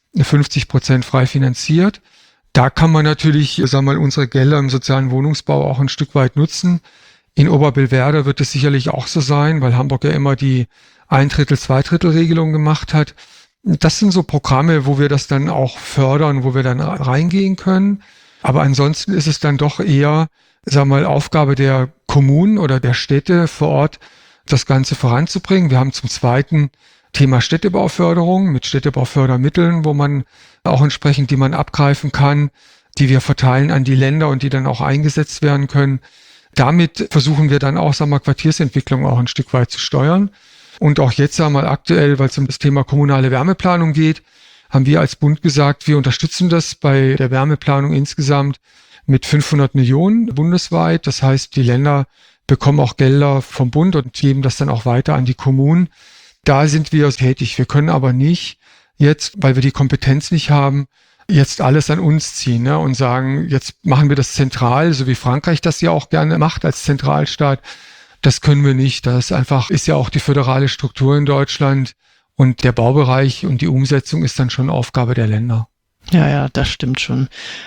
50% frei finanziert. Da kann man natürlich, unsere Gelder im sozialen Wohnungsbau auch ein Stück weit nutzen. In Oberbillwerder wird es sicherlich auch so sein, weil Hamburg ja immer die 1/3, 2/3-Regelung gemacht hat. Das sind so Programme, wo wir das dann auch fördern, wo wir dann reingehen können. Aber ansonsten ist es dann doch eher, Aufgabe der Kommunen oder der Städte vor Ort, das Ganze voranzubringen. Wir haben zum Zweiten Thema Städtebauförderung mit Städtebaufördermitteln, wo man auch entsprechend, die man abgreifen kann, die wir verteilen an die Länder und die dann auch eingesetzt werden können. Damit versuchen wir dann auch, Quartiersentwicklung auch ein Stück weit zu steuern. Und auch jetzt aktuell, weil es um das Thema kommunale Wärmeplanung geht, haben wir als Bund gesagt, wir unterstützen das bei der Wärmeplanung insgesamt mit 500 Millionen bundesweit. Das heißt, die Länder bekommen auch Gelder vom Bund und geben das dann auch weiter an die Kommunen. Da sind wir tätig. Wir können aber nicht jetzt, weil wir die Kompetenz nicht haben, jetzt alles an uns ziehen, ne, und sagen, jetzt machen wir das zentral, so wie Frankreich das ja auch gerne macht als Zentralstaat. Das können wir nicht. Das ist ja auch die föderale Struktur in Deutschland und der Baubereich und die Umsetzung ist dann schon Aufgabe der Länder. Ja, das stimmt schon.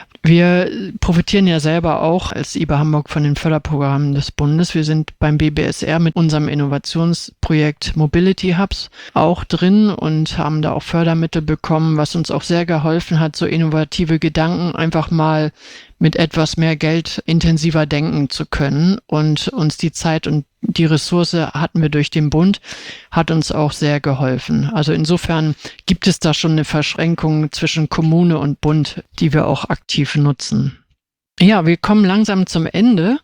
Wir profitieren ja selber auch als IBA Hamburg von den Förderprogrammen des Bundes. Wir sind beim BBSR mit unserem Innovationsprojekt Mobility Hubs auch drin und haben da auch Fördermittel bekommen, was uns auch sehr geholfen hat, so innovative Gedanken einfach mal mit etwas mehr Geld intensiver denken zu können. Und uns die Zeit und die Ressource hatten wir durch den Bund, hat uns auch sehr geholfen. Also insofern gibt es da schon eine Verschränkung zwischen Kommune und Bund, die wir auch aktiv nutzen. Ja, wir kommen langsam zum Ende.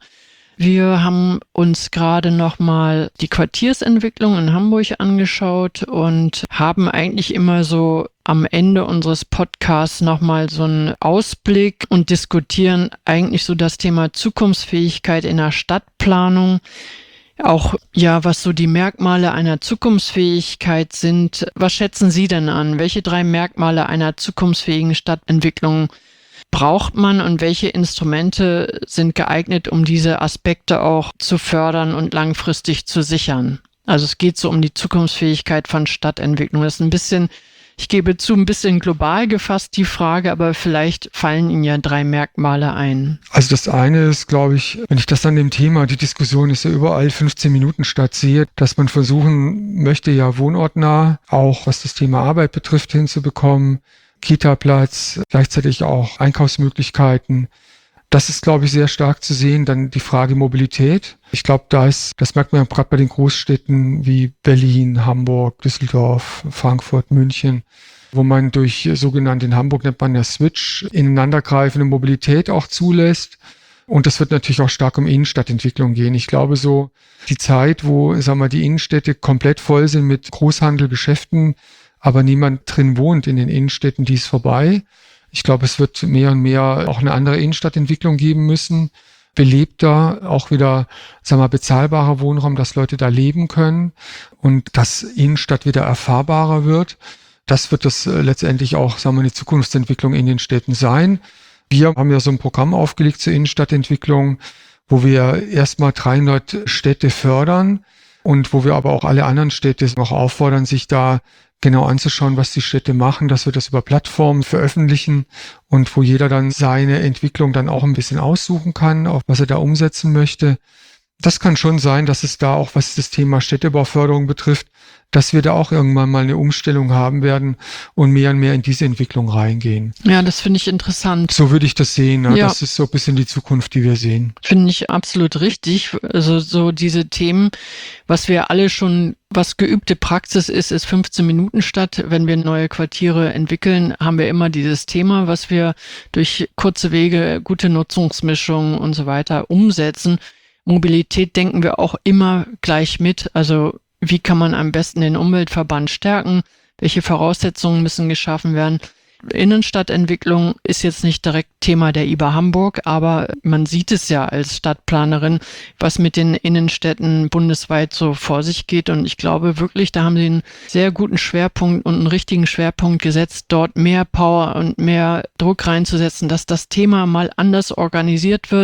Wir haben uns gerade nochmal die Quartiersentwicklung in Hamburg angeschaut und haben eigentlich immer so am Ende unseres Podcasts nochmal so einen Ausblick und diskutieren eigentlich so das Thema Zukunftsfähigkeit in der Stadtplanung. Auch, ja, was so die Merkmale einer Zukunftsfähigkeit sind. Was schätzen Sie denn an? Welche 3 Merkmale einer zukunftsfähigen Stadtentwicklung braucht man und welche Instrumente sind geeignet, um diese Aspekte auch zu fördern und langfristig zu sichern? Also es geht so um die Zukunftsfähigkeit von Stadtentwicklung. Das ist ein bisschen, ich gebe zu, ein bisschen global gefasst die Frage, aber vielleicht fallen Ihnen ja 3 Merkmale ein. Also das eine ist, glaube ich, wenn ich das an dem Thema, die Diskussion ist ja überall 15 Minuten statt sehe, dass man versuchen möchte, ja wohnortnah, auch was das Thema Arbeit betrifft, hinzubekommen, Kita-Platz, gleichzeitig auch Einkaufsmöglichkeiten. Das ist, glaube ich, sehr stark zu sehen. Dann die Frage Mobilität. Ich glaube, das merkt man ja gerade bei den Großstädten wie Berlin, Hamburg, Düsseldorf, Frankfurt, München, wo man durch sogenannte, in Hamburg nennt man ja Switch, ineinandergreifende Mobilität auch zulässt. Und das wird natürlich auch stark um Innenstadtentwicklung gehen. Ich glaube so, die Zeit, wo, die Innenstädte komplett voll sind mit Großhandel, Geschäften, aber niemand drin wohnt in den Innenstädten, die ist vorbei. Ich glaube, es wird mehr und mehr auch eine andere Innenstadtentwicklung geben müssen. Belebter, auch wieder, bezahlbarer Wohnraum, dass Leute da leben können und dass Innenstadt wieder erfahrbarer wird. Das wird das letztendlich auch, die Zukunftsentwicklung in den Städten sein. Wir haben ja so ein Programm aufgelegt zur Innenstadtentwicklung, wo wir erstmal 300 Städte fördern und wo wir aber auch alle anderen Städte noch auffordern, sich da genau anzuschauen, was die Städte machen, dass wir das über Plattformen veröffentlichen und wo jeder dann seine Entwicklung dann auch ein bisschen aussuchen kann, auch was er da umsetzen möchte. Das kann schon sein, dass es da auch, was das Thema Städtebauförderung betrifft, dass wir da auch irgendwann mal eine Umstellung haben werden und mehr in diese Entwicklung reingehen. Ja, das finde ich interessant. So würde ich das sehen. Ne? Ja. Das ist so ein bisschen die Zukunft, die wir sehen. Finde ich absolut richtig. Also so diese Themen, was wir alle schon, was geübte Praxis ist 15 Minuten statt. Wenn wir neue Quartiere entwickeln, haben wir immer dieses Thema, was wir durch kurze Wege, gute Nutzungsmischungen und so weiter umsetzen. Mobilität denken wir auch immer gleich mit. Also wie kann man am besten den Umweltverband stärken? Welche Voraussetzungen müssen geschaffen werden? Innenstadtentwicklung ist jetzt nicht direkt Thema der IBA Hamburg, aber man sieht es ja als Stadtplanerin, was mit den Innenstädten bundesweit so vor sich geht. Und ich glaube wirklich, da haben sie einen sehr guten Schwerpunkt und einen richtigen Schwerpunkt gesetzt, dort mehr Power und mehr Druck reinzusetzen, dass das Thema mal anders organisiert wird.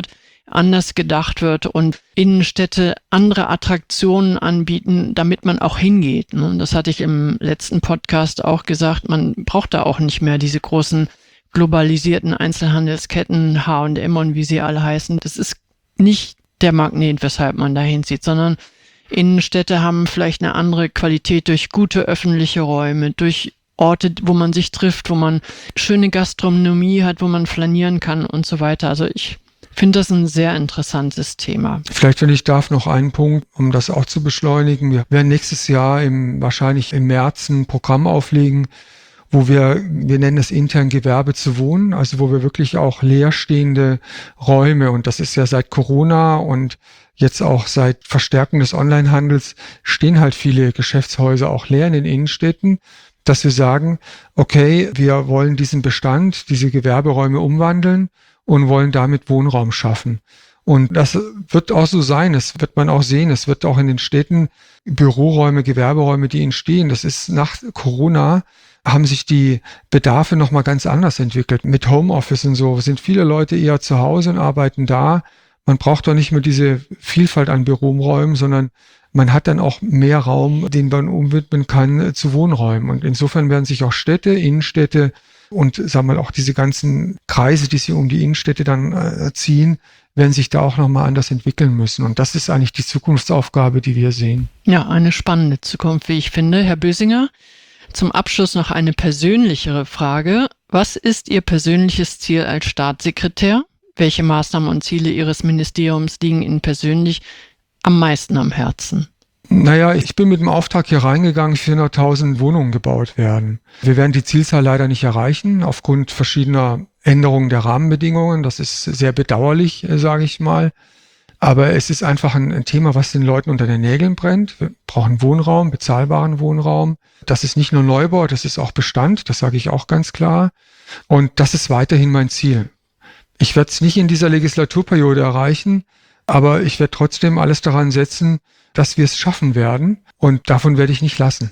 anders gedacht wird und Innenstädte andere Attraktionen anbieten, damit man auch hingeht. Und das hatte ich im letzten Podcast auch gesagt, man braucht da auch nicht mehr diese großen globalisierten Einzelhandelsketten, H&M und wie sie alle heißen. Das ist nicht der Magnet, weshalb man da hinzieht, sondern Innenstädte haben vielleicht eine andere Qualität durch gute öffentliche Räume, durch Orte, wo man sich trifft, wo man schöne Gastronomie hat, wo man flanieren kann und so weiter. Also ich finde das ein sehr interessantes Thema. Vielleicht, wenn ich darf, noch einen Punkt, um das auch zu beschleunigen. Wir werden nächstes Jahr wahrscheinlich im März ein Programm auflegen, wo wir nennen es intern Gewerbe zu wohnen, also wo wir wirklich auch leerstehende Räume, und das ist ja seit Corona und jetzt auch seit Verstärkung des Onlinehandels, stehen halt viele Geschäftshäuser auch leer in den Innenstädten, dass wir sagen, okay, wir wollen diesen Bestand, diese Gewerberäume umwandeln und wollen damit Wohnraum schaffen. Und das wird auch so sein, das wird man auch sehen, es wird auch in den Städten Büroräume, Gewerberäume, die entstehen. Das ist nach Corona, haben sich die Bedarfe nochmal ganz anders entwickelt. Mit Homeoffice und so sind viele Leute eher zu Hause und arbeiten da. Man braucht doch nicht mehr diese Vielfalt an Büroräumen, sondern man hat dann auch mehr Raum, den man umwidmen kann zu Wohnräumen. Und insofern werden sich auch Städte, Innenstädte und sagen wir mal auch diese ganzen Kreise, die sich um die Innenstädte dann ziehen, werden sich da auch nochmal anders entwickeln müssen. Und das ist eigentlich die Zukunftsaufgabe, die wir sehen. Ja, eine spannende Zukunft, wie ich finde. Herr Bösinger, zum Abschluss noch eine persönlichere Frage. Was ist Ihr persönliches Ziel als Staatssekretär? Welche Maßnahmen und Ziele Ihres Ministeriums liegen Ihnen persönlich am meisten am Herzen? Naja, ich bin mit dem Auftrag hier reingegangen, 400.000 Wohnungen gebaut werden. Wir werden die Zielzahl leider nicht erreichen, aufgrund verschiedener Änderungen der Rahmenbedingungen. Das ist sehr bedauerlich, sage ich mal. Aber es ist einfach ein Thema, was den Leuten unter den Nägeln brennt. Wir brauchen Wohnraum, bezahlbaren Wohnraum. Das ist nicht nur Neubau, das ist auch Bestand, das sage ich auch ganz klar. Und das ist weiterhin mein Ziel. Ich werde es nicht in dieser Legislaturperiode erreichen, aber ich werde trotzdem alles daran setzen, dass wir es schaffen werden. Und davon werde ich nicht lassen.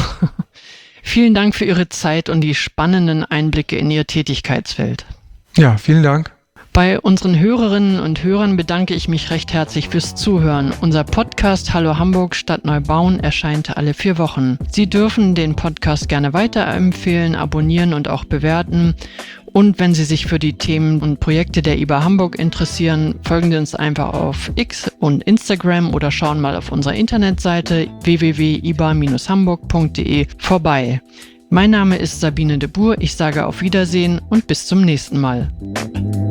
Vielen Dank für Ihre Zeit und die spannenden Einblicke in Ihr Tätigkeitsfeld. Ja, vielen Dank. Bei unseren Hörerinnen und Hörern bedanke ich mich recht herzlich fürs Zuhören. Unser Podcast Hallo Hamburg Stadt Neubauen erscheint alle 4 Wochen. Sie dürfen den Podcast gerne weiterempfehlen, abonnieren und auch bewerten. Und wenn Sie sich für die Themen und Projekte der IBA Hamburg interessieren, folgen Sie uns einfach auf X und Instagram oder schauen mal auf unserer Internetseite www.iba-hamburg.de vorbei. Mein Name ist Sabine de Boer. Ich sage auf Wiedersehen und bis zum nächsten Mal.